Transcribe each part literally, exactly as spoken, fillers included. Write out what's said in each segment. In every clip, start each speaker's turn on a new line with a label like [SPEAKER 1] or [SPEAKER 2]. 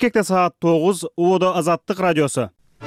[SPEAKER 1] Бишкекте саат тогуз, Ободо Азаттык радиосу.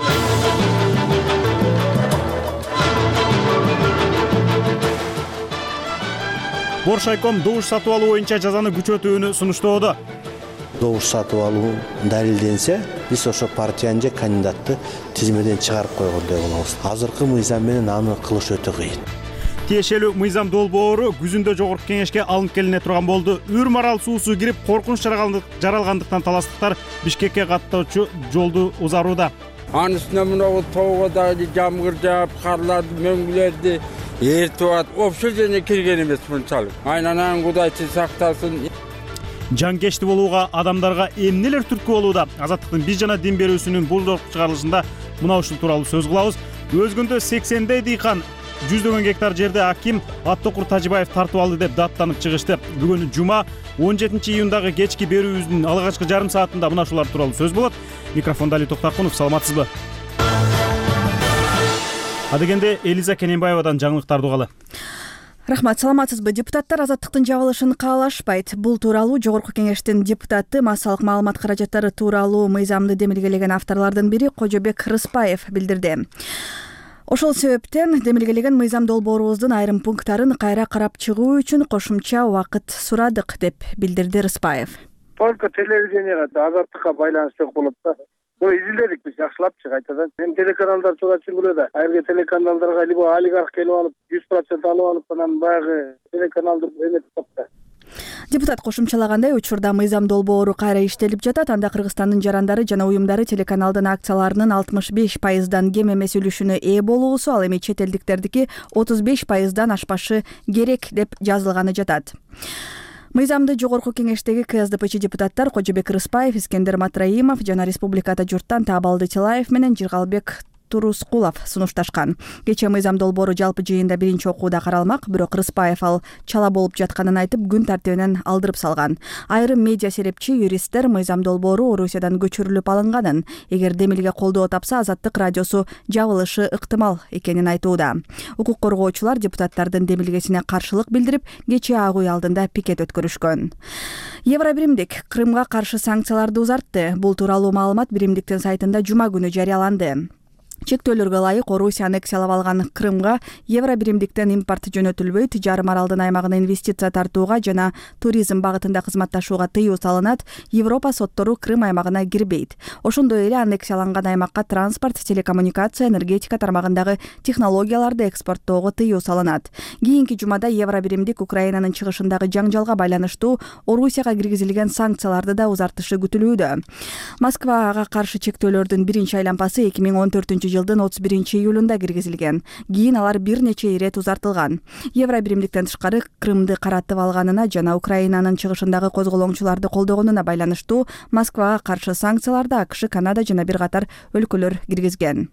[SPEAKER 1] Боршайком добуш сатып алуу боюнча жазаны күчөтүүнү сунуштоодо.
[SPEAKER 2] Добуш сатып алуу далилденсе, биз ошо партиянын же кандидатты тизмеден чыгарып койгондой болобуз. Азыркы мыйзам менен аны кылыш өтө кыйын.
[SPEAKER 1] Тиешелүү мыйзам долбоору күзүндө жогорку кеңешке алынып келине турган болду. Үр-марал суусу кирип, коркунуч жаралгандыктан таластыктар Бишкекке каттоочу жолду узарууда.
[SPEAKER 3] Анын үстүнө мына тоого дагы жамгыр жаап, карларды, мөңгүлөрдү эртип атат. Общежитиене кирген эмес мынчалык. Айнанан Кудайчы сактасын.
[SPEAKER 1] Жанкечти болууга адамдарга эмнелер түрткү болууда? Азаттыктын биз жана дин берүүсүнүн бул жолку чыгарылышында мына ушул тууралуу сөз кылабыз. Өзгөндө сексендей дыйкан жүздөгөн гектар жерди аким Аттокур Тажибаев тартып алды деп даттанып чыгышты. Бүгүн жума он жетинчи июндагы кечки берүүбүздүн алгачкы жарым саатында мына ушулар тууралуу сөз болот. Микрофондо Али Токтакунов, саламатсызбы? Адегенде Элиза Кененбаевадан жаңылыктарды угалы.
[SPEAKER 4] Рахмат, саламатсызбы? Депутаттар азаттыктын жабылышын каалашпайт. Бул тууралуу Жогорку кеңештин депутаты, массалык маалымат каражаттары тууралуу мыйзамды демилгелеген авторлордун бири Кожобек Рыспаев билдирди. Ошол себептен демилгелеген мыйзам долбоорубуздун айрым пункттарын кайра карап чыгуу үчүн кошумча убакыт сурадык деп билдирди Рыспаев.
[SPEAKER 5] Только телевиденияга азаттыкка байланыштуу болот да. Бул изилдедик биз жакшылапчы кайтадан. Эми телеканалдар чыга чыгылıyor да. Айры телеканалдарга либо олигарх келип алып, жүз процент алып алып, анан баягы телеканалды эметип калды.
[SPEAKER 4] Депутат кошумчалагандай, учурда мыйзам долбоору кайра иштелип жатат. Анда Кыргызстандын жарандары жана уюмдары телеканалдын акцияларынын алтымыш беш пайыздан кем эмес үлүшүнө ээ болуусу, ал эми чет элдиктердики отуз беш пайыздан ашпашы керек деп жазылганы жатат. Мыйзамды Жогорку кеңештеги КСДПчи депутаттар Кожобек Рыспаев, Искендер Матраимов жана республикада журттан Таабалды Чылаев менен Жыргалбек Турускулов сунушташкан. Кечээ мыйзам долбоору жалпы жыйында биринчи окууда каралмак, бирок Рыспаев ал чала болуп жатканын айтып, күн тартибинен алдырып салган. Айрым медиа серепчи, юристтер мыйзам долбоору Орусиядан көчүрүлүп алынганын, эгер демилге колдоо тапса, Азаттык радиосу жабылышы ыктымал экенин айтууда. Укук коргоочулар депутаттардын демилгесине каршылык билдирип, кечээ Ак үй алдында пикет өткөрүшкөн. Евробиримдик Крымга каршы санкцияларды узартты. Бул тууралуу маалымат биримдиктин сайтында жума күнү жарыяланды. Чектөөлөргө ылайык Орусия аннексиялап алган Крымга Евробиримдиктен импорт жөнөтүлбөйт, жарым аралдын аймагына инвестиция тартууга жана туризм багытында кызматташууга тыюу салынат, Европа соттору Крым аймагына кирбейт. Ошондой эле аннексияланган аймакка транспорт, телекоммуникация, энергетика тармагындагы технологияларды экспорттоого тыюу салынат. Кийинки жумада Евробиримдик Украинанын чыгышындагы жаңжалга байланыштуу Орусияга киргизилген санкцияларды да узартышы күтүлүүдө. Москвага каршы чектөөлөрдүн биринчи айлампасы эки миң он төртүнчү жылдын отуз биринчи июлунда киргизилген. Кийин алар бир нече ирет узартылган. Евробиримдиктен тышкары Крымды каратып алганына жана Украинанын чыгышындагы козголоңчуларды колдогонуна байланыштуу Москвага каршы санкцияларды АКШ, Канада жана бир катар өлкөлөр киргизген.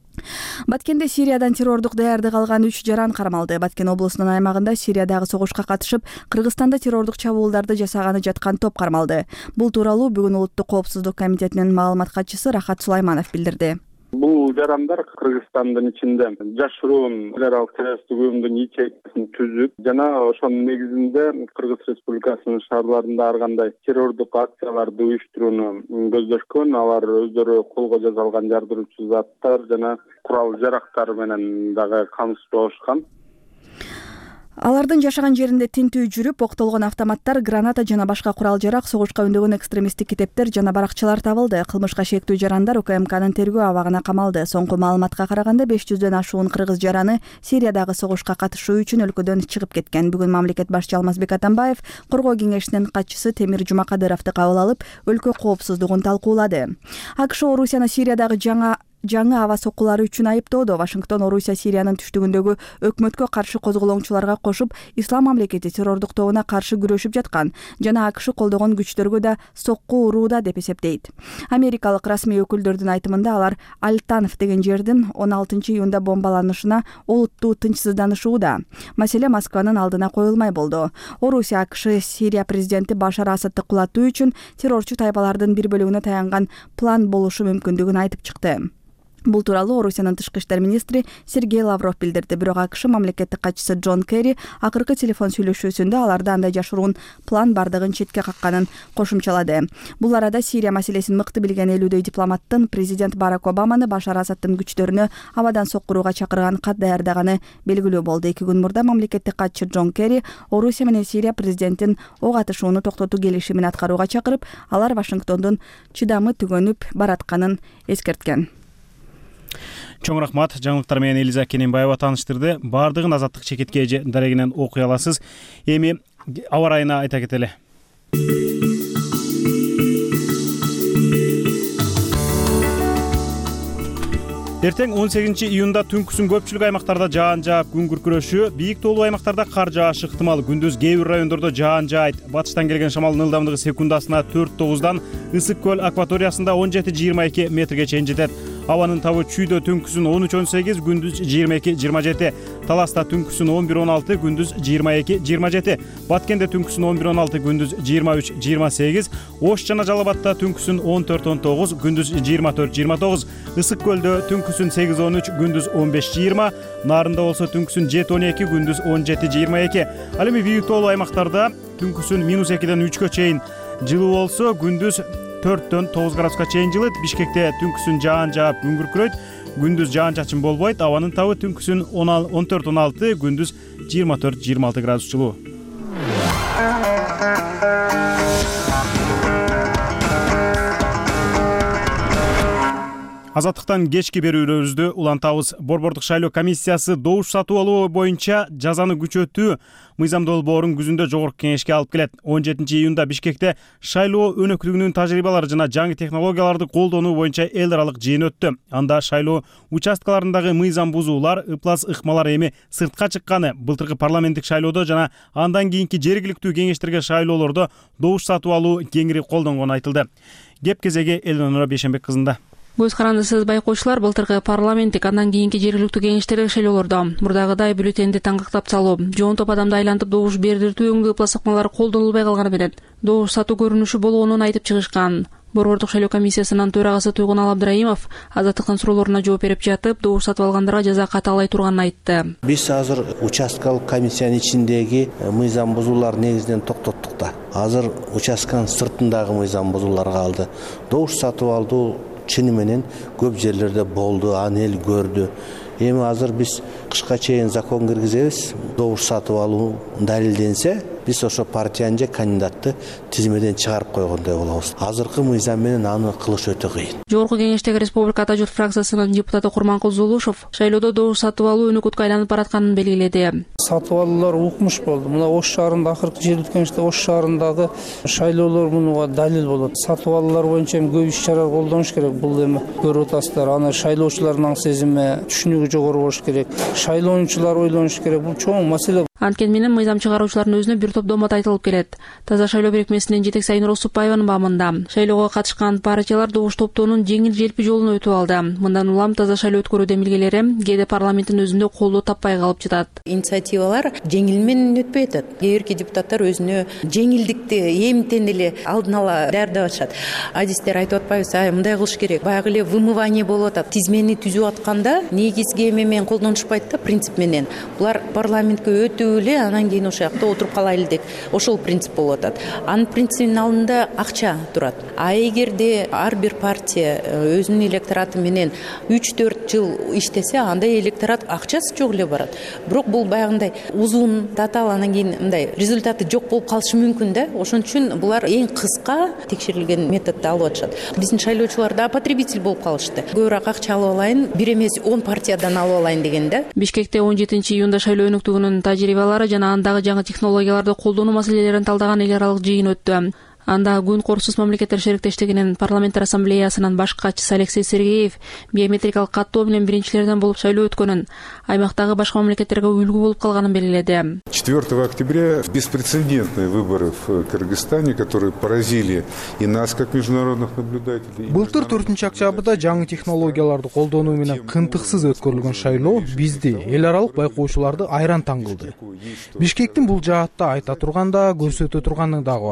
[SPEAKER 4] Баткенде Сириядан террордук даярдык алган үч жаран кармалды. Баткен облусунун аймагында Сириядагы согушка катышып, Кыргызстанда террордук чабуулдарды жасаганы жаткан топ кармалды. Бул тууралуу бүгүн Улуттук коопсуздук комитетинин маалымат катчысы Рахат Сулайманов билдирди.
[SPEAKER 6] Бул жарандар Кыргызстандын ичинде жашыруун федералдык террористтик уюмдун ячейкасин түзүп, жана ошонун негизинде Кыргыз Республикасынын шаарларында ар кандай террордук акцияларды уюштурууну көздөшкөн. Алар өздөрү колго жасалган жардыруучу заттар жана курал жарактар менен дагы камсыз болушкан.
[SPEAKER 4] Алардын жашаган жеринде тинтүү жүрүп, октолгон автоматтар, граната жана башка курал жарак, согушка үндөгөн экстремисттик китептер жана баракчалар табылды. Кылмышка шектүү жарандар УКМКнын тергөө абагына камалды. Соңку маалыматка караганда беш жүздөн ашуун кыргыз жараны Сириядагы согушка катышуу үчүн өлкөдөн чыгып кеткен. Бүгүн мамлекет башчы Алмазбек Атамбаев коргоо кеңешинин катчысы Темир Жумакадыровду кабыл алып, өлкө коопсуздугун талкуулады. АКШ Орусияны Сириядагы жаңа жаңы аба соккулары үчүн айыптоодо. Вашингтон Орусия Сириянын түштүгүндөгү өкмөткө каршы козголоңчуларга кошуп, Ислам мамлекети террордук тобуна каршы күрөшүп жаткан жана АКШ колдогон күчтөргө да сокку урууда деп эсептейт. Америкалык расмий өкүлдөрдүн айтымында алар Альтанов деген жердин он алтынчы июнда бомбаланышына олуттуу тынчсызданышууда. Маселе Москванын алдына коюлмай болду. Орусия АКШ Сирия президенти Башар Асадты кулатуу үчүн террорчу тайпалардын бир бөлүгүнө таянган план болушу мүмкүндүгүн айтып чыкты. Бул тууралуу Орусиянын тышкы иштер министри Сергей Лавров билдирди. Бирок АКШ мамлекеттик катчысы Джон Керри акыркы телефон сүйлөшүүсүндө аларда андай жашыруун план бардыгын четке какканын кошумчалады. Бул арада Сирия маселесин мыкты билген элүүдөй дипломаттын президент Барак Обаманы Башар Асадтын күчтөрүнө абадан соккурууга чакырган кат даярдаганы белгилүү болду. Эки күн мурда мамлекеттик катчы Джон Керри Орусия менен Сирия президентин ок атышууну токтотуу келишимин аткарууга чакырып, алар Вашингтондун чыдамы түгөнүп баратканын эскерткен.
[SPEAKER 1] Чоң рахмат. Жаңылыктар менен Элиза Кененбаева тааныштырды. Бардыгын Азаттык чекитке дарегинен окуй аласыз. Эми аба ырайына айта кетели. Эртең он сегизинчи июнда түнкүсүн көпчүлүк аймактарда жаан жаап, күн күркүрөшү, бийик тоолуу аймактарда кар жаашы ыктымал. Күндүз кээ бир райондордо жаан жаайт. Батыштан келген шамалдын ылдамдыгы секундасына төрт тогуздан, Ысык көл акваториясында он жети жыйырма эки метрге чейин жетет. Абанын табы Чүйдө түнкүсүн он үч он сегиз, күндүз жыйырма эки жыйырма жети. Таласта түнкүсүн он бир он алты, күндүз жыйырма эки жыйырма жети. Баткенде түнкүсүн он бир он алты, күндүз жыйырма үч жыйырма сегиз. Ош жана Жалал Абадта түнкүсүн он төрт он тогуз, күндүз жыйырма төрт жыйырма тогуз. Ысык көлдө түнкүсүн сегиз он үч, күндүз он беш жыйырма. Нарында болсо түнкүсүн жети он эки, күндүз он жети жыйырма эки. Ал эми бийик тоолуу аймактарда түнкүсүн минус экиден үчкө чейин жылуу болсо, күндүз төрттөн тогуз градуска чейин жылыт. Бишкекте түнкүсүн жаан жаап, күн күркүрөйт. Күндүз жаан чачын болбойт. Абанын табы түнкүсүн он төрт он алты, күндүз жыйырма төрт жыйырма алты градус жылуу. Азаттыктан кечки берүүлөрүбүздү улантабыз. Борбордук шайлоо комиссиясы добуш сатып алуу боюнча жазаны күчөтүү мыйзам долбоорун күзүндө жогорку кеңешке алып келет. он жетинчи июнда Бишкекте шайлоо өнөкүлүгүнүн тажрыйбалары жана жаңы технологияларды колдонуу боюнча эл аралык жыйын өттү. Анда шайлоо участкаларындагы мыйзам бузуулар, ыплас ыкмалар эми сыртка чыкканы, былтыркы парламенттик шайлоодо жана андан кийинки жергиликтүү кеңештерге шайлоолордо добуш сатып алуу кеңири колдонгону айтылды. Кеп кезеги Элнора Бейшенбек кызында.
[SPEAKER 7] Көз карандысыз байкоочулар, былтыркы парламенттик андан кийинки жергиликтүү кеңештердеги шайлоолордо мурдагыдай бюллетенди таңгактап салуу, жоон топ адамды айлантып добуш бердиртүү өңдүү ыкмалары колдонулбай калганы менен добуш сатуу көрүнүшү болгонун айтып чыгышкан. Борбордук шайлоо комиссиясынын төрагасы Туйгун Абдрайымов Азаттыктын суроолоруна жооп берип жатып, добуш сатып алгандарга жаза катаалай турганын айтты.
[SPEAKER 2] Биз азыр участкалык комиссиянын ичиндеги мыйзам бузуулар негизинен токтоттук да. Азыр участканын сыртындагы мыйзам бузуулар калды. Добуш сатып алуу чыны менен көп жерлерде болду, аны эл көрдү. Эми азыр биз кышка чейин закон киргизебиз. Добуш сатып алуу далилденсе, биз ошо партиянын же кандидатты тизмеден чыгарып койгондой болобуз. Азыркы мыйзам менен аны кылыш өтө кыйын.
[SPEAKER 7] Жогорку кеңештеги Республика Ата журт фракциясынын депутаты Курманкул Зулушев шайлоодо добуш сатып алуу өнөкөткө айланып баратканын белгиледи.
[SPEAKER 8] Сатып алуулар укмуш болду. Мына Ош шаарында акыркы жергиликтүү кеңеште Ош шаарындагы шайлоолор мунуга далил болот. Сатып алуулар боюнча эми көп иш-чара колдонуш керек. Бул эми көрүп атасыздар. Аны шайлоочулардын сезими, түшүнүгү жогору болуш керек. Шайлоочулар ойлонуш керек. Бул чоң маселе.
[SPEAKER 7] Анткени менен мыйзам чыгаруучулардын өзүнө бир топ домот айтылып келет. Таза шайлоо бирикмесинин жетекчиси Айнур Осупбаеванын баамында шайлоого катышкан партиялар добуш топтоонун жеңил желпи жолун өтүп алды. Мындан улам таза шайлоо өткөрүү демилгелери кээде парламенттин өзүндө колдоо таппай калып жатат.
[SPEAKER 9] Инициативалар жеңил менен өтпөй атат. Кээ бирки депутаттар өзүнө жеңилдикти эмтен эле алдын ала даярдап атышат. Адистер айтып атпайбыз, ай мындай кылыш керек. Баягы эле вымывание болуп атат. Тизмени түзүп атканда негизги эме менен колдонушпайт да, принцип менен. Булар парламентке өтүп эле анан кийин ошол жакта отуруп калайлы деп ошол принцип болуп атат. Анын принцибинин алдында акча турат. А эгерде ар бир партия өзүнүн электораты менен үч төрт жыл иштесе, анда электорат акчасы жок эле барат. Бирок бул баягындай узун, татаал, анан кийин мындай результаты жок болуп калышы мүмкүн да. Ошон үчүн булар эң кыска текшерилген методду алып атышат. Биздин шайлоочулар да потребитель болуп калышты. Көбүрөөк акча алып алайын, бир эмес он партиядан алып алайын деген да.
[SPEAKER 7] Бишкекте он жетинчи июнда шайлоо өнөктүгүнүн тажрыйбалары жана андагы жаңы технологияларды колдонуу маселелерин талдаган эл аралык жыйын өттү. Анда Күн Коорсуз мамлекеттер шериктештигинин парламенттер ассамблеясынын баш катчысы Алексей Сергеев биометрикалык каттоо менен биринчилерден болуп шайлоо өткөнүн, аймактагы башка мамлекеттерге үлгү болуп калганын белгиледи.
[SPEAKER 10] четвёртого октября беспрецедентные выборы в Кыргызстане, которые поразили и нас как международных наблюдателей.
[SPEAKER 11] Былтыр төртүнчү октябрда жаңы технологияларды колдонуу менен кынтыксыз өткөрүлгөн шайлоо бизди, эл аралык байкоочуларды айран таң кылды. Бишкектин бул жаатта айта турганда көрсөтө турганы дагы бар.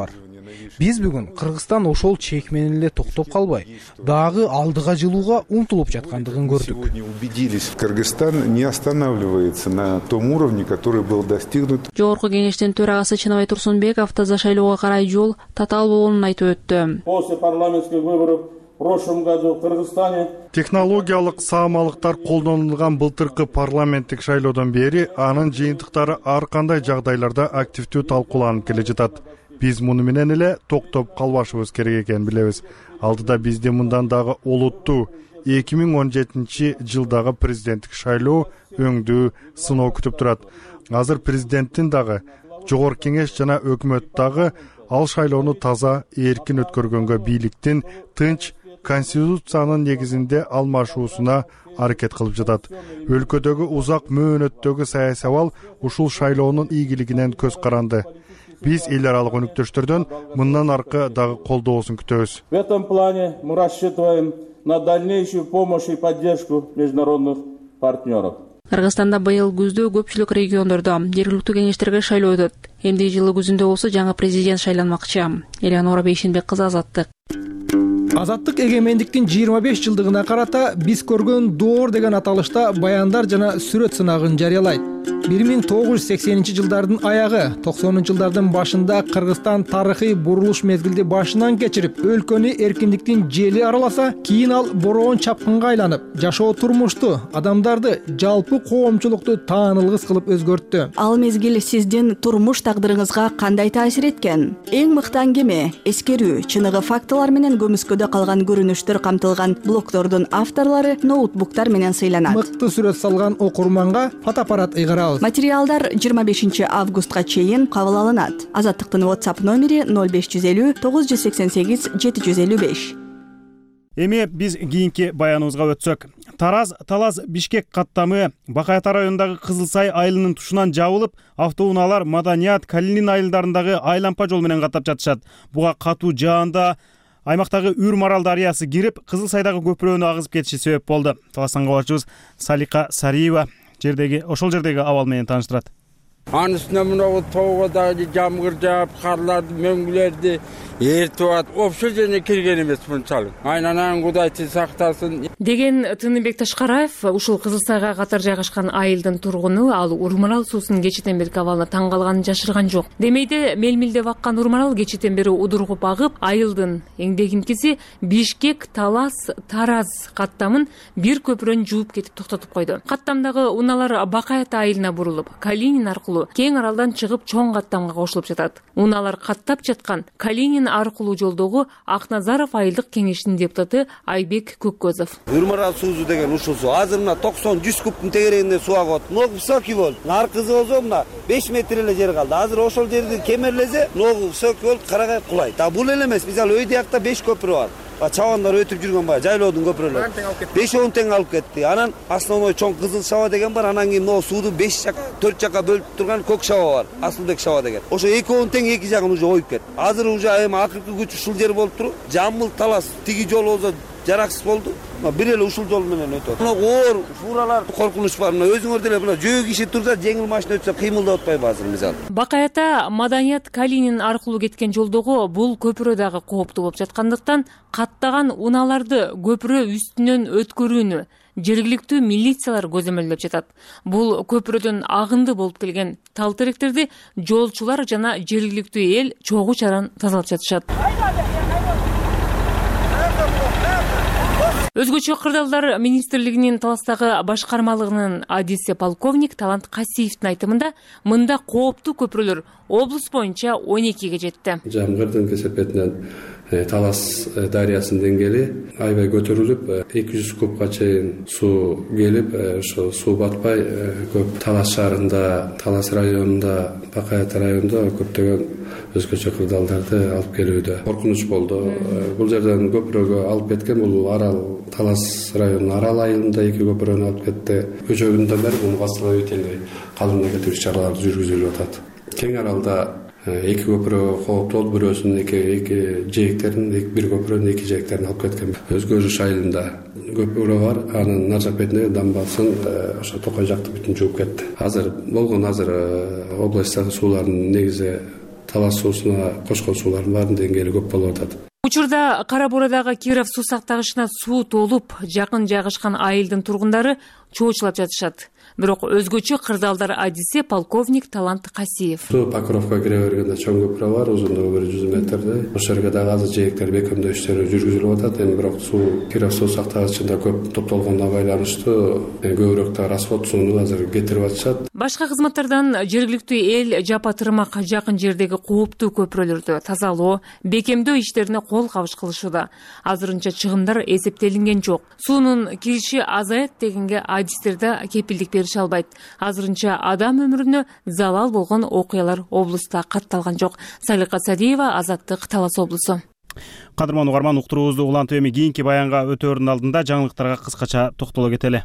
[SPEAKER 11] биз бүгүн Кыргызстан ошол чек менен эле токтоп калбай, дагы алдыга жылууга умтулуп жаткандыгын көрдүк.
[SPEAKER 10] Сегодня убедились, Кыргызстан не останавливается на том уровне, который был достигнут.
[SPEAKER 7] Жогорку кеңештин төрагасы Чынабай Турсунбеков таза шайлоого карай жол татаал болгонун айтып өттү.
[SPEAKER 12] После парламентских выборов в прошлом году в Кыргызстане
[SPEAKER 13] технологиялык саамалыктар колдонулган былтыркы парламенттик шайлоодон бери анын жыйынтыктары ар кандай жагдайларда активдүү талкууланып келе жатат. Биз муну менен эле токтоп калбашыбыз керек экенин билебиз. Алдыда бизди мындан дагы олуттуу эки миң он жетинчи жылдагы президенттик шайлоо өңдүү сыноо күтүп турат. Азыр президенттин дагы, жогорку кеңеш жана өкмөт дагы ал шайлоону таза, эркин өткөргөнгө бийликтин тынч конституциянын негизинде алмашуусуна аракет кылып жатат. Өлкөдөгү узак мөөнөттөгү саясий абал ушул шайлоонун ийгилигинен көз каранды. Биз эл аралык өнөктөштөрдөн мындан аркы дагы колдоосун күтөбүз.
[SPEAKER 12] В этом плане мы рассчитываем на дальнейшую помощь и поддержку международных партнеров.
[SPEAKER 7] Кыргызстанда быйыл күздө көпчүлүк региондордо жергиликтүү кеңештерге шайлоо өтөт. Эмдиги жылы күзүндө болсо жаңы президент шайланмакчы. Элеонора Бейшенбек кызы, Азаттык.
[SPEAKER 11] Азаттык эгемендиктин жыйырма беш жылдыгына карата биз көргөн доор деген аталышта баяндар жана сүрөт сынагын жарыялайт. бир миң тогуз жүз сексенинчи жылдардын аягы, токсонунчу жылдардын башында Кыргызстан тарыхый бурулуш мезгилди башынан кечирип, өлкөнү эркиндиктин жели араласа, кийин ал бороон чапкынга айланып, жашоо турмушту, адамдарды, жалпы коомчулукту таанылгыс кылып өзгөрттү.
[SPEAKER 4] Ал мезгил сиздин турмуш тагдырыңызга кандай таасир эткен? Эң мыкты аңгеме, эскерүү, чыныгы фактылар менен көмүскөдө калган көрүнүштөр камтылган блогдордун авторлору ноутбуктар менен сыйланат.
[SPEAKER 11] Мыкты сүрөт салган окурманга фотоаппарат ыйгарабыз.
[SPEAKER 4] Материалдар жыйырма бешинчи августка чейин кабыл алынат. Азаттыктын WhatsApp номери ноль беш жүз элүү тогуз жүз сексен сегиз жети жүз элүү беш.
[SPEAKER 1] Эми биз кийинки баяныбызга өтсөк. Тараз Талас Бишкек каттамы Бакай Ата районундагы Кызыл Сай айылынын тушунан жабылып, автоунаалар Маданият, Калинин айылдарындагы айлампа жол менен каттап жатышат. Буга катуу жаанда аймактагы Үр Марал дарыясы кирип, Кызыл Сайдагы көпүрөнү агызып кетиши себеп болду. Таластан кабарчыбыз Салика Сариева жердеги ошол жердеги абал менен тааныштырат.
[SPEAKER 3] Анын үстүнө мына тоого дагы жамгыр жаап, карларды, мөңгүлөрдү эртип атат. Ошол жерге кирген эмес мынчалык. Айнанан Кудайчы сактасын
[SPEAKER 14] деген Тыныбек Ташкараев ушул Кызыл Сайга катар жайгашкан айылдын тургуну. Ал Урмарал суусунун кечитен берки абалына таң калганын жашырган жок. Демейде мелмилдеп аккан Урмарал кечитен бери удургуп агып, айылдын эңдегинкиси Бишкек Талас Тараз каттамын бир көпүрөнү жууп кетип токтотуп койду. Каттамдагы унаалар Бакай Ата айылына бурулуп, Калинин аркылуу кең аралдан чыгып чоң каттамга кошулуп жатат. Унаалар каттап жаткан Калинин аркылуу жолдогу Акназаров айылдык кеңештин депутаты Айбек Көккөзов.
[SPEAKER 15] Урмарал суусу деген ушул суу. Азыр мына токсон жүз кубтун тегерегинде суу агып атат. Ногу высокий болуп, аркысы болсо мына беш метр эле жер калды. Азыр ошол жерди кемерлесе, ногу высокий болуп карагай кулайт. А бул эле эмес, биз ал өйдө жакта беш көпүрө бар. Чабандар өтүп жүргөн баягы жайлоодун көпүрөлөрү. беш он тең алып кетти. Анан основной чоң Кызыл Шаба деген бар. Анан кийин могу сууду беш жак, төрт жакка бөлүп турган Көк Шаба бар. Асылбек Шаба деген. Ошо эки он тең эки жагын уже оюп кетти. Азыр уже эми акыркы күч ушул жер болуп туруп, Жамбыл Талас тиги жол болсо жараксыз болду. Бир эле ушул жол менен өтөт. Мына оор фуралар коркунуч бар. Мына өзүңөр деле мына жөө киши турса, жеңил машина өтсө кыймылдап атпайбы азыр мисалы.
[SPEAKER 14] Бакай Ата Маданият Калинин аркылуу кеткен жолдогу бул көпүрө дагы кооптуу болуп жаткандыктан каттаган унааларды көпүрө үстүнөн өткөрүүнү жергиликтүү милициялар көзөмөлдөп жатат. Бул көпүрөдөн агынды болуп келген тал теректерди жолчулар жана жергиликтүү эл чогуу чаран тазалап жатышат. Өзгөчө кырдаалдар министрлигинин Таластагы башкармалыгынын адиси полковник Талант Касиевдин айтымында мында кооптуу көпүрөлөр облус боюнча он экиге жетти.
[SPEAKER 16] Жамгырдын кесепетинен Талас дарыясынын деңгээли аябай көтөрүлүп, эки жүз кубка чейин суу келип, ошо суу батпай көп Талас шаарында, Талас районунда, Бакай Ата районунда көптөгөн өзгөчө кырдаалдарды алып келүүдө. Коркунуч болду. Бул жерден көпүрөгө алып кеткен, бул Арал Талас районунун Арал айылында эки көпүрөнү алып кетти. Көчө күндөн бери муну бастырып калыбына кетирүү чаралары жүргүзүлүп атат. Кең Аралда эки көпүрө кооптуу болуп, бирөөсүнүн эки эки жээктерин, бир көпүрөнүн эки жээктерин алып кеткен. Өзгөрүш айылында көпүрө бар, анын нар жак бетиндеги дамбасын ошо Токой жакты бүтүн жууп кетти. Азыр болгон азыр областтагы суулардын негизи талас суусуна кошкон суулардын баарынын деңгээли көп болуп атат.
[SPEAKER 14] Учурда Кара Буурадагы Киров суу сактагычына суу толуп, жакын жайгашкан айылдын тургундары чоочулап жатышат. Бирок өзгөчө кырдаалдар адиси полковник Талант Касиев.
[SPEAKER 16] Суу Покровко кире бергенде чоң көпүрө бар, узундугу бир жүз метрдей. Ошол жерге дагы азыр жээктер бекемдөө иштери жүргүзүлүп атат. Эми бирок суу Киров суу сактагычында көп топтолгондо байланыштуу көбүрөөк да расход сууну азыр кетирип атышат.
[SPEAKER 14] Башка кызматтардан жергиликтүү эл жапа тырмак жакын жердеги кооптуу көпүрөлөрдү тазалоо, бекемдөө иштерине кол кабыш кылышууда. Азырынча чыгымдар эсептелинген жок. Суунун кириши азаят дегенге адистерде кепилдик берише албайт. Азырынча адам өмүрүнө залал болгон окуялар облуста катталган жок. Салика Садиева, Азаттык, Талас облусу.
[SPEAKER 1] Кадырман угарман, уктуруубузду улантып эми кийинки баянга өтөөрүнүн алдында жаңылыктарга кыскача токтоло кетели.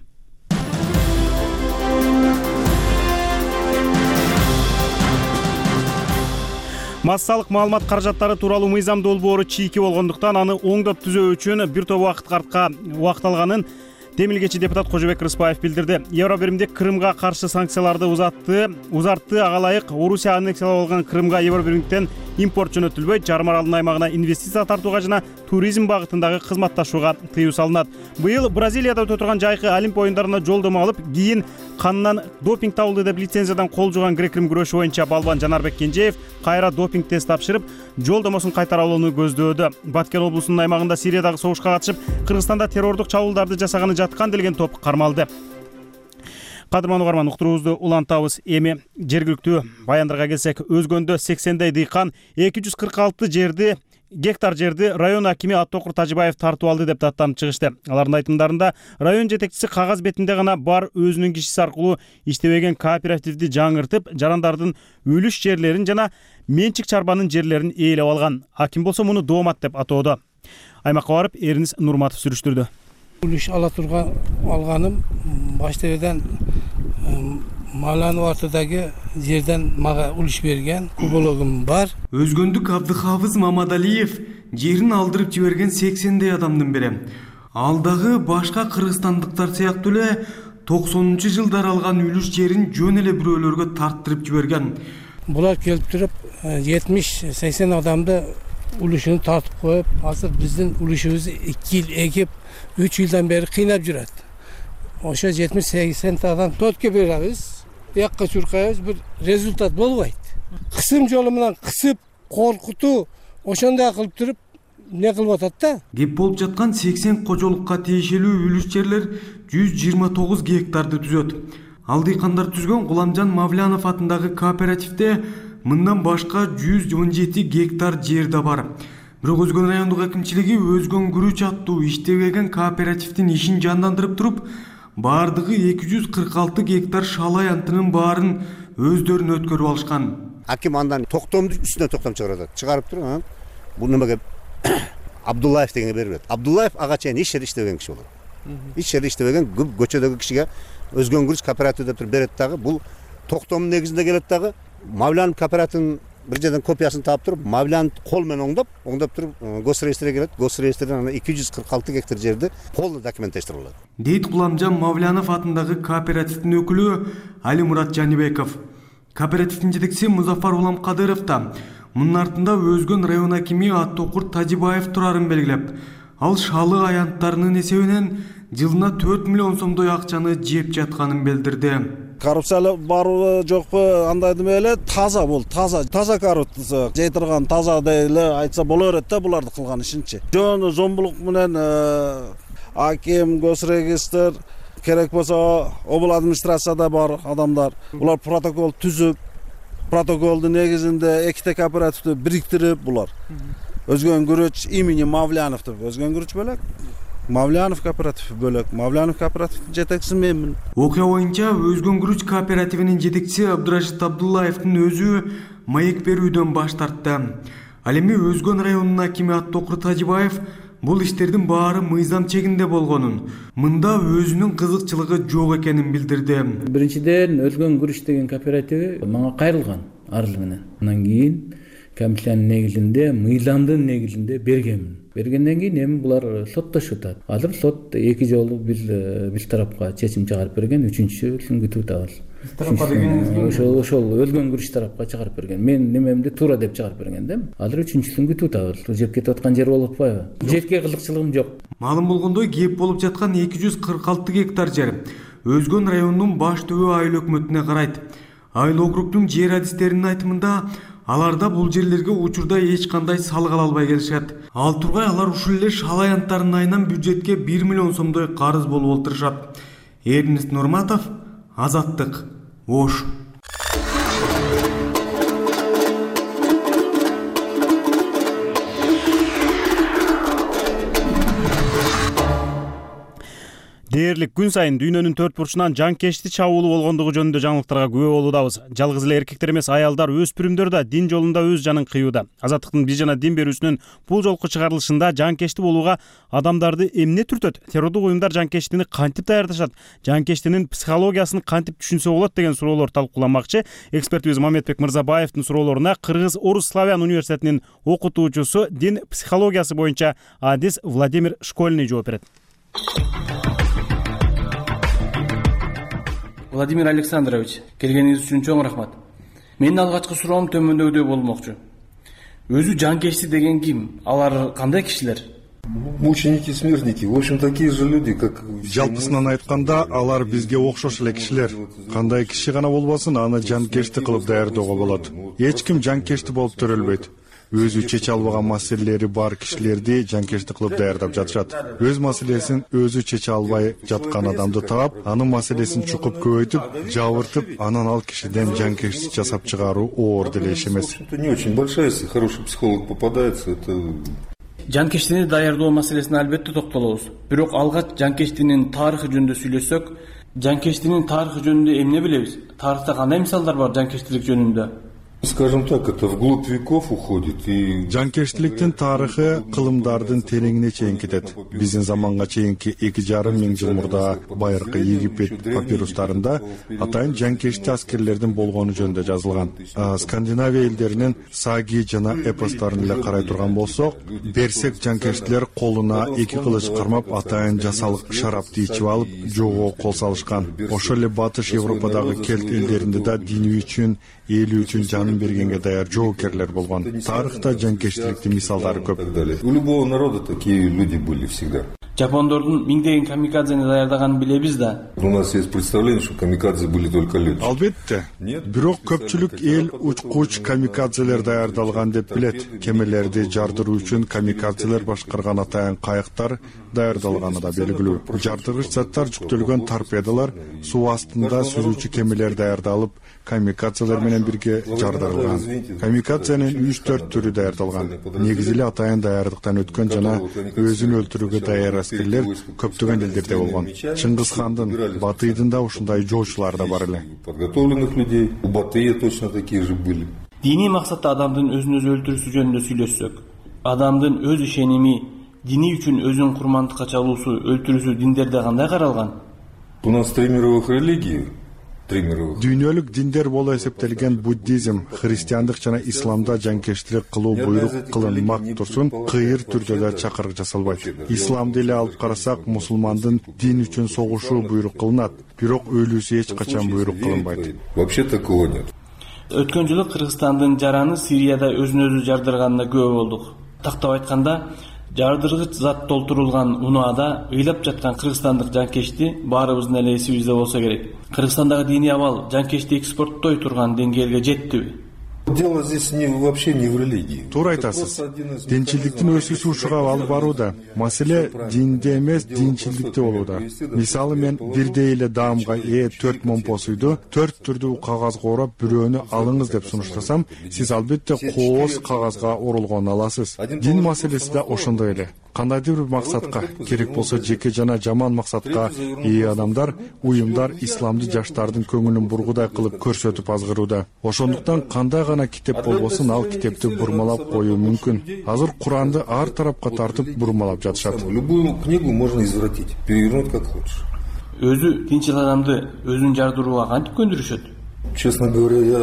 [SPEAKER 1] Массалык маалымат каражаттары тууралуу мыйзам долбоору чийки болгондуктан аны оңдоп түзөө үчүн бир топ убакыт артка убакыт алганын Демилгечи депутат Кожобек Рыспаев билдирди. Евробиримдик Крымга каршы санкцияларды узатты. Узартты ага ылайык Орусия аннексиялап алган Крымга Евробиримдиктен импорт жөнөтүлбөй, Жар Маралдын аймагына инвестиция тартууга жана туризм багытындагы кызматташууга тыюу салынат. Быйыл Бразилияда өтө турган жайкы Олимп оюндарына жолдомо алып, кийин канынан допинг табылды деп лицензиядан кол жуган грек-рим күрөшү боюнча балбан Жанарбек Кенжеев кайра допинг тест тапшырып, жолдомосун кайтара алууну көздөөдө. Баткен облусунун аймагында Сириядагы согушка катышып, Кыргызстанда террордук чабуулдарды жасаганы жаткан делген топ кармалды. Кадырман угарман, уктуруубузду улантабыз. Эми жергиликтүү баяндарга келсек, өзгөндө сексендей дыйкан эки жүз кырк алты жерди гектар жерди район акими Аттокур Тажибаев тартып алды деп даттанып чыгышты. Алардын айтымдарында район жетекчиси кагаз бетинде гана бар өзүнүн кишиси аркылуу иштебеген кооперативди жаңыртып, жарандардын үлүш жерлерин жана менчик чарбанын жерлерин ээлеп алган. Аким болсо муну доомат деп атоодо. Аймакка барып Эринис Нурматов сүрүштүрдү.
[SPEAKER 17] Үлүш ала турган алганым баштабыдан Малан ортодагы жерден мага үлүш берген кубологум бар.
[SPEAKER 18] Өзгөндүк Абдыхафыз Мамадалиев жерин алдырып жиберген сексендей адамдын бири. Алдагы башка кыргызстандыктар сыяктуу эле токсонунчу жылдар алган үлүш жерин жөн эле бирөөлөргө тарттырып жиберген.
[SPEAKER 17] Булар келип туруп жетимиш сексен адамды үлүшүн тартып коюп, азыр биздин үлүшүбүздү эки жыл экип, үч жылдан бери кыйнап жүрөт. Ошо жетимиш сексен адам тотке беребиз. Якка чуркайбыз, бир результат болбойт. Кысым жолу менен кысып, коркутуу, ошондой кылып туруп не кылып атат да.
[SPEAKER 18] Кеп болуп жаткан сексен кожолукка тиешелүү үлүш жерлер жүз жыйырма тогуз гектарды түзөт. Ал дыйкандар түзгөн Гуламжан Мавлянов атындагы кооперативде мындан башка жүз он жети гектар жер да бар. Бирок Өзгөн райондук акимчилиги Өзгөн күрүч аттуу иштебеген кооперативдин ишин жандандырып туруп, бардыгы эки жүз кырк алты гектар шал аянтынын баарын өздөрүнө өткөрүп алышкан.
[SPEAKER 19] Аким андан токтомду үстүнө токтом чыгарат. Чыгарып туруп, бул немеге Абдуллаев дегенге берип берет. Абдуллаев ага чейин иш жерде иштебеген киши болот. Иш жерде иштебеген көчөдөгү кишиге Өзгөн күрүч кооператив деп туруп берет дагы, бул токтомдун негизинде келет дагы. Мавлян кооперативдин бир жерден копиясын таап туруп, Мавлян кол менен оңдоп, оңдоп туруп госреестрге келет. Госреестрден ана эки жүз кырк алты гектар жерди полный документаштырылат.
[SPEAKER 18] Дейт Гуламжан Мавлянов атындагы кооперативдин өкүлү Али Мурат Жанибеков. Кооперативдин жетекчиси Музафар Улам Кадыров да мунун артында Өзгөн район акими Аттокур Тажибаев турарын белгилеп, ал шалы аянттарынын эсебинен жылына төрт миллион сомдой акчаны жеп жатканын билдирди.
[SPEAKER 20] Коррупциялы барбы жокпу андай деме эле таза бул, таза, таза коррупция, жей турган таза деле айтса боло берет да буларды кылган ишинчи. Жөн зомбулук менен аким, госрегистр, керек болсо обул администрацияда бар адамдар, булар протокол түзүп, протоколдун негизинде эките кооперативди бириктирип булар. Өзгөн күрүч имени Мавлянов деп, Өзгөн күрүч бөлөк, Мавлянов кооператив бөлөк, Мавлянов кооперативдин жетекчиси менмин.
[SPEAKER 18] Окуя боюнча Өзгөн күрүч кооперативинин жетекчиси Абдурашид Абдуллаевдин өзү маек берүүдөн баш тартты. Ал эми Өзгөн районунун акими Аттокур Тажибаев бул иштердин баары мыйзам чегинде болгонун, мында өзүнүн кызыкчылыгы жок экенин билдирди.
[SPEAKER 21] Биринчиден Өзгөн күрүч деген кооперативи мага кайрылган арыз менен. Андан кийин комиссиянын негизинде, мыйзамдын негизинде бергенмин. бергенден кийин эми булар соттошуп атат. Азыр сот эки жолу бир бир тарапка чечим чыгарып берген, үчүнчүсүн күтүп атабыз.
[SPEAKER 11] Тарапка дегениңиз
[SPEAKER 21] ошол ошол өлгөн күрүч тарапка чыгарып берген. Мен немемди туура деп чыгарып берген да. Азыр үчүнчүсүн күтүп атабыз. Бул жеп кетип аткан жер болуп атпайбы? Жерге кызыкчылыгым жок.
[SPEAKER 18] Маалым болгондой, кеп болуп жаткан эки жүз кырк алты гектар жер Өзгөн районунун баш түбү айыл өкмөтүнө карайт. Айыл округдун жер адистеринин айтымында, аларда бул жерлерге учурда эч кандай салык ала албай келишет. Ал тургай алар ушул эле шалаянттардын айынан бюджетке бир миллион сомдой карыз болуп отурушат. Эрнест Нурматов, Азаттык, Ош.
[SPEAKER 1] Дээрлик күн сайын дүйнөнүн төрт бурчунан жанкечти чабуулу болгондугу жөнүндө жаңылыктарга күбө болуудабыз. Жалгыз эле эркектер эмес, аялдар, өспүрүмдөр да дин жолунда өз жанын кыюуда. Азаттыктын биз жана дин берүүсүнүн бул жолку чыгарылышында жанкечти болууга адамдарды эмне түртөт? Террордук уюмдар жанкечтини кантип даярдашат? Жанкечтинин психологиясын кантип түшүнсө болот деген суроолор талкууланмакчы. Экспертибиз Мамедбек Мырзабаевдин суроолоруна Кыргыз Орус Славян университетинин окутуучусу, дин психологиясы боюнча адис Владимир Школьный жооп берет.
[SPEAKER 5] Владимир Александрович, келгениңиз үчүн чоң рахмат. Менин алгачкы суроом төмөндөгүдөй болмокчу. Өзү жанкечти деген ким? Алар кандай кишилер?
[SPEAKER 22] Мученики, смертники, в общем, такие же люди, как...
[SPEAKER 13] Жалпысынан айтканда, алар бизге окшош эле кишилер. Кандай киши гана болбосун, аны жанкечти кылып даярдоого болот. Эч ким жанкечти болуп төрөлбөйт. Өзү чече албаган маселелери бар кишилерди жанкечти кылып даярдап жатышат. Өз маселесин өзү чече албай жаткан адамды таап, анын маселесин чукуп көбөйтүп, жабыртып, анан ал кишиден жанкечти жасап чыгаруу оор деле иш эмес.
[SPEAKER 22] Не очень большая, если хороший психолог попадается, это...
[SPEAKER 5] Жанкечтини даярдоо маселесине албетте токтолобуз. Бирок алгач жанкечтинин тарыхы жөнүндө сүйлөшсөк, жанкечтинин тарыхы жөнүндө эмне билебиз? Тарыхта кандай мисалдар бар жанкечтилик жөнүндө?
[SPEAKER 22] Скажем так, это вглубь веков уходит и...
[SPEAKER 13] Жанкечтиликтин тарыхы кылымдардын тереңине чейин кетет. Биздин заманга чейинки эки жарым миң жыл мурда байыркы Египет папирустарында атайын жанкечти аскерлердин болгону жөнүндө жазылган. Скандинавия элдеринин саги жана эпостарын эле карай турган болсок, берсек жанкечтилер колуна эки кылыч кармап атайын жасалык шарапты ичип алып, жоого кол салышкан. Ошол эле Батыш Европадагы кельт элдеринде да дини үчүн, эли үчүн жанын бергенге даяр жоокерлер болгон. Тарыхта жанкечтиликтин мисалдары көп.
[SPEAKER 22] У любого народа такие люди были всегда.
[SPEAKER 5] Жапондордун миңдеген камикадзени даярдаганын билебиз да.
[SPEAKER 22] У нас есть представление, что камикадзе были только летчики.
[SPEAKER 13] Албетте. Бирок көпчүлүк эл учкуч камикадзелер даярдалган деп билет. Кемелерди жардыруу үчүн камикадзелер башкарган атайын кайыктар даярдалганы да белгилүү. Жардыргыч заттар жүктөлгөн торпедалар суу астында сүзүүчү кемелер даярдалып, камикадзелер менен бирге жардырылган. Камикадзенин үч төрт түрү даярдалган. Негизи эле атайын даярдыктан өткөн жана өзүн өлтүрүүгө даяр аскерлер көптөгөн элдерде болгон. Чыңгыз хандын, Батыйдын да ушундай жоочулар да бар эле.
[SPEAKER 22] Подготовленных людей у Батыя точно такие же были.
[SPEAKER 5] Диний максатта адамдын өзүн өзү өлтүрүүсү жөнүндө сүйлөшсөк, адамдын өз ишеними, дини үчүн өзүн курмандыкка чалуусу, өлтүрүүсү диндерде кандай каралган?
[SPEAKER 22] У нас три мировых религии.
[SPEAKER 13] Дүйнөлүк диндер боло эсептелген буддизм, христиандык жана исламда жанкечтилик кылуу буйрук кылынмак турсун, кыйыр түрдө да чакырык жасалбайт. Исламды эле алып карасак, мусулмандын дин үчүн согушуу буйрук кылынат, бирок өлүүсү эч качан буйрук кылынбайт.
[SPEAKER 22] Вообще такого нет.
[SPEAKER 5] Өткөн жылы Кыргызстандын жараны Сирияда өзүн өзү жардырганына күбө болдук. Тактап айтканда, жардыргыч зат толтурулган унаада ыйлап жаткан кыргызстандык жанкечти баарыбыздын эле эсибизде болсо керек. Кыргызстандагы диний абал жанкечти экспорттой турган деңгээлге жеттиби?
[SPEAKER 22] Дело здесь не, вообще не в религии.
[SPEAKER 13] Туура айтасыз. Динчиликтин өсүүсү ушуга алып барууда. Маселе динде эмес, динчиликте болууда. Мисалы, мен бирдей эле даамга ээ төрт момпосуйду төрт түрдүү кагазга орап, бирөөнү алыңыз деп сунуштасам, сиз албетте кооз кагазга оролгонун аласыз. Дин маселеси да ошондой эле. Кандайдыр бир максатка, керек болсо жеке жана жаман максатка ээ адамдар, уюмдар исламды жаштардын көңүлүн бургудай кылып көрсөтүп азгырууда. Ошондуктан кандай гана китеп болбосун, ал китепти бурмалап коюу мүмкүн. Азыр Куранды ар тарапка тартып бурмалап жатышат.
[SPEAKER 22] Любую книгу можно извратить, перевернуть как хочешь.
[SPEAKER 5] Өзү тинчил адамды өзүн жардырууга кантип көндүрүшөт?
[SPEAKER 22] Честно говоря, я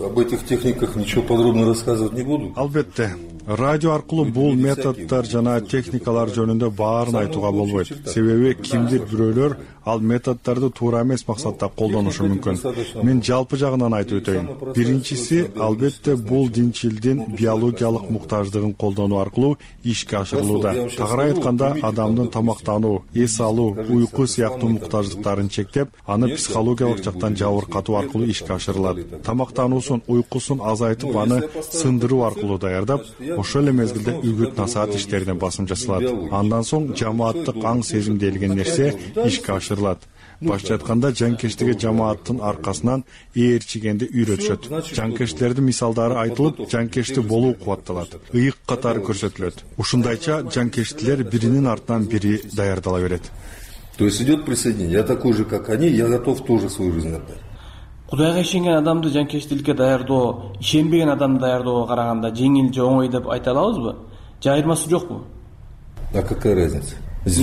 [SPEAKER 22] об этих техниках ничего подробно рассказывать не буду.
[SPEAKER 13] Албетте, радио аркылуу бул методдор жана техникалар жөнүндө баарын айтууга болбойт. Себеби кимдир бирөөлөр ал методдорду туура эмес максатта колдонушу мүмкүн. Мен жалпы жагынан айтып өтөйүн. Биринчиси, албетте бул динчилдин биологиялык муктаждыгын колдонуу аркылуу ишке ашырылууда. Тагыраак айтканда, адамдын тамактануу, эс алуу, уйку сыяктуу муктаждыктарын чектеп, аны психологиялык жактан жабыркатуу аркылуу ишке ашырылат. Тамактануусун, уйкусун азайтып, аны сындыруу аркылуу даярдап, ошол эле мезгилде үгүт насаат иштерине басым жасалат. Андан соң жамааттык аң сезим делген нерсе ишке ашырылат. Башча айтканда, жанкештиги жамааттын аркасынан ээрчигенди үйрөтүшөт. Жанкешттердин мисалдары айтылып, жанкешти болуу кубатталат. Ыйык катары көрсөтүлөт. Ушундайча жанкештилер биринин артынан бири даярдала берет.
[SPEAKER 22] То есть идет присоединение. Я такой же, как они, я готов тоже свою жизнь отдать.
[SPEAKER 5] Кудайга ишенген адамды жанкештиликке даярдоо, ишенбеген адамды даярдоого караганда жеңил же оңой деп айта алабызбы? Же айырмасы жокпу?
[SPEAKER 22] А какая разница?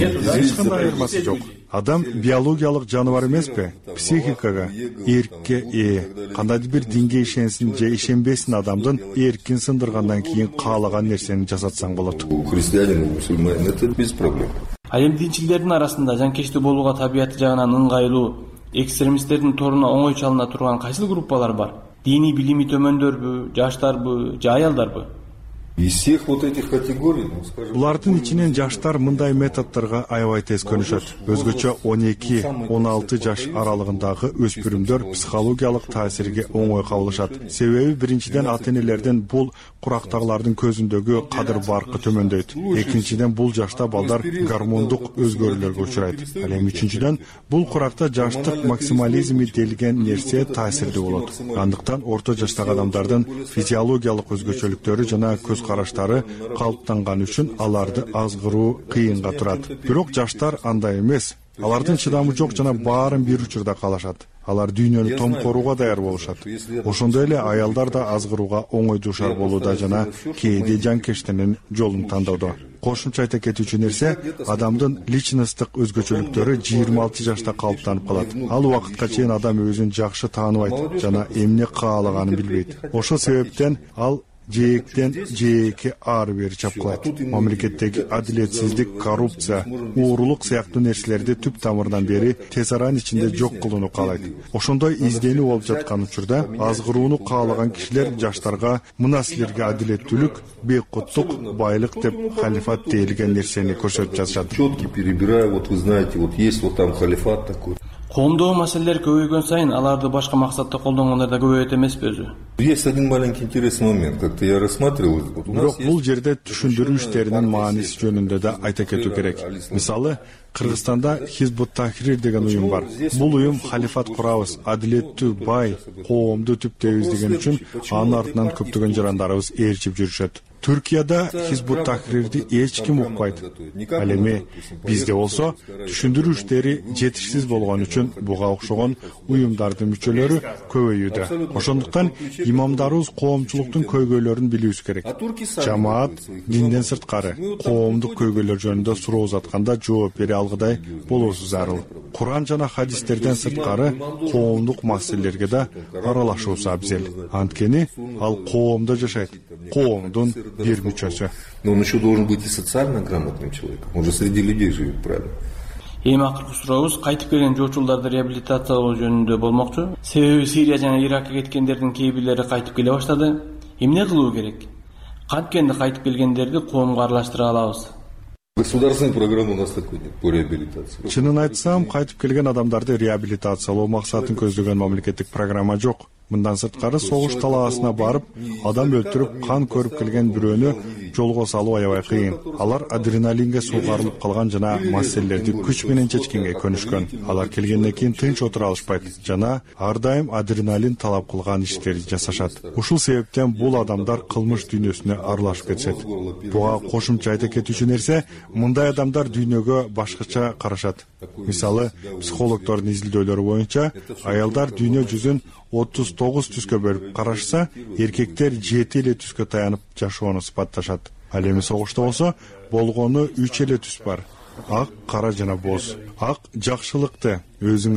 [SPEAKER 13] Эч кандай айырмасы жок. Адам биологиялык жаныбар эмеспи? Психикага, эркке ээ. Кандайдыр бир динге ишенсин же ишенбесин адамдын эркин сындыргандан кийин каалаган нерсени жасатсаң болот.
[SPEAKER 22] У христианин, у мусульманин это без проблем.
[SPEAKER 5] А эми динчилердин арасында жанкешти болууга табияты жагынан ыңгайлуу, экстремисттердин торуна оңой чалына турган кайсыл группалар бар? Диний билими төмөндөрбү, жаштарбы, же аялдарбы?
[SPEAKER 22] Из всех вот этих категорий, ну, скажем...
[SPEAKER 13] Булардын ичинен жаштар мындай методдорго аябай тез көнүшөт. Өзгөчө он эки он алты жаш аралыгындагы өспүрүмдөр психологиялык таасирге оңой кабылышат. Себеби биринчиден ата-энелердин бул курактагылардын көзүндөгү кадыр баркы төмөндөйт. Экинчиден бул жашта балдар гормондук өзгөрүүлөргө учурайт. Ал эми үчүнчүдөн бул куракта жаштык максимализми делген нерсе таасирдүү болот. Андыктан орто жаштагы адамдардын физиологиялык өзгөчөлүктөрү жана көз караштары калыптанган үчүн аларды азгыруу кыйынга турат. Бирок жаштар андай эмес. Алардын чыдамы жок жана баарын бир учурда каалашат. Алар дүйнөнү томкорууга даяр болушат. Ошондой эле аялдар да азгырууга оңой дуушар болууда жана кээде жанкештинин жолун тандоодо. Кошумча айта кетүүчү нерсе, адамдын личносттук өзгөчөлүктөрү жыйырма алты жашта калыптанып калат. Ал убакытка чейин адам өзүн жакшы тааныбайт жана эмне каалаганын билбейт. Ошол себептен ал жээктен жээкке ары бери чапкылайт. Мамлекеттеги адилетсиздик, коррупция, уурулук сыяктуу нерселерди түп тамырынан бери тез аранын ичинде жок кылууну каалайт. Ошондой изденүү болуп жаткан учурда азгырууну каалаган кишилер жаштарга мына силерге адилеттүүлүк, бейкуттук, байлык деп халифат дейилген нерсени көрсөтүп жатышат.
[SPEAKER 22] Четкий перебираю, вот вы знаете, вот есть вот там халифат такой.
[SPEAKER 5] Коомдогу маселелер көбөйгөн сайын аларды башка максатта колдонгондор да көбөйөт эмеспи өзү?
[SPEAKER 22] Есть один маленький интересный момент, как-то я рассматривал.
[SPEAKER 13] Бирок бул жерде түшүндүрүү иштеринин мааниси жөнүндө да айта кетүү керек. Мисалы, Кыргызстанда Хизбут Тахрир деген уюм бар. Бул уюм халифат курабыз, адилеттүү, бай, коомду түптөйбүз деген үчүн анын артынан көптөгөн жарандарыбыз ээрчип жүрүшөт. Түркияда Хизбут Тахрирди эч ким укпайт. Ал эми бизде болсо түшүндүрүү иштери жетишсиз болгон үчүн буга окшогон уюмдардын мүчөлөрү көбөйүүдө. Ошондуктан имамдарыбыз коомчулуктун көйгөйлөрүн билүүбүз керек. Жамаат динден сырткары коомдук көйгөйлөр жөнүндө суроо узатканда жооп бере алгыдай болуусу зарыл. Куран жана хадистерден сырткары коомдук маселелерге да аралашуусу абзел. Анткени ал коомдо жашайт, коомдун бир мүчөсү.
[SPEAKER 22] Но он еще должен быть и социально грамотным человеком. Он же среди людей живет, правильно?
[SPEAKER 5] Эми акыркы сурообуз кайтып келген жоочулдарды реабилитациялоо жөнүндө болмокчу. Себеби Сирия жана Иракка кеткендердин кээ бирлери кайтып келе баштады. Эмне кылуу керек? Канткенде кайтып келгендерди коомго аралаштыра алабыз?
[SPEAKER 22] Государственной программы у нас такой нет по реабилитации.
[SPEAKER 13] Чынын айтсам, кайтып келген адамдарды реабилитациялоо максатын көздөгөн мамлекеттик программа жок. Мындан сырткары согуш талаасына барып, адам өлтүрүп, кан көрүп келген бирөөнү жолго салуу аябай кыйын. Алар адреналинге суугарылып калган жана маселелерди күч менен чечкенге көнүшкөн. Алар келгенден кийин тынч отура алышпайт жана ар дайым адреналин талап кылган иштерди жасашат. Ушул себептен бул адамдар кылмыш дүйнөсүнө аралашып кетишет. Буга кошумча айта кетүүчү нерсе, мындай адамдар дүйнөгө башкача карашат. Мисалы, психологдордун изилдөөлөрү боюнча, аялдар дүйнө жүзүн отуз тогуз түскө бөлүп карашса, эркектер жети эле түскө таянып жашоону сыпатташат. Ал эми согушта болсо, болгону үч эле түс бар. Ак, кара жана боз. Ак жакшылыкты, өзүңү.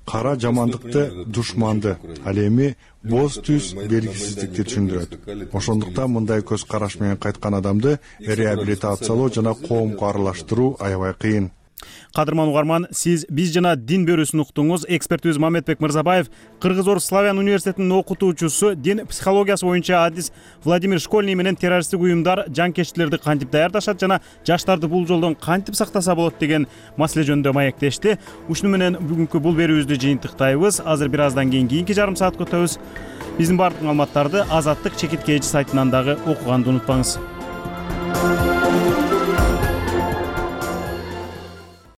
[SPEAKER 13] кара жамандыкты, душманды, ал эми боз түз белгисиздикти түшүндүрөт. Ошондуктан мындай көз караш менен кайткан адамды реабилитациялоо жана коомго аралаштыруу аябай кыйын.
[SPEAKER 1] Кадырман угарман, сиз биз жана дин берүүсүн уктуңуз. Экспертибиз Мамедбек Мырзабаев, Кыргыз-Орус славян университетинин окутуучусу, дин психологиясы боюнча адис Владимир Школьный менен террористтик уюмдар жанкечтилерди кантип даярдашат жана жаштарды бул жолдон кантип сактаса болот деген маселе жөнүндө маектешти. Ушуну менен бүгүнкү бул берүүбүздү жыйынтыктайбыз. Азыр бир аздан кийин кийинки жарым саатка өтөбүз. Биздин бардык маалыматтарды Азаттык чекит кээчи сайтынан дагы окуганды унутпаңыз.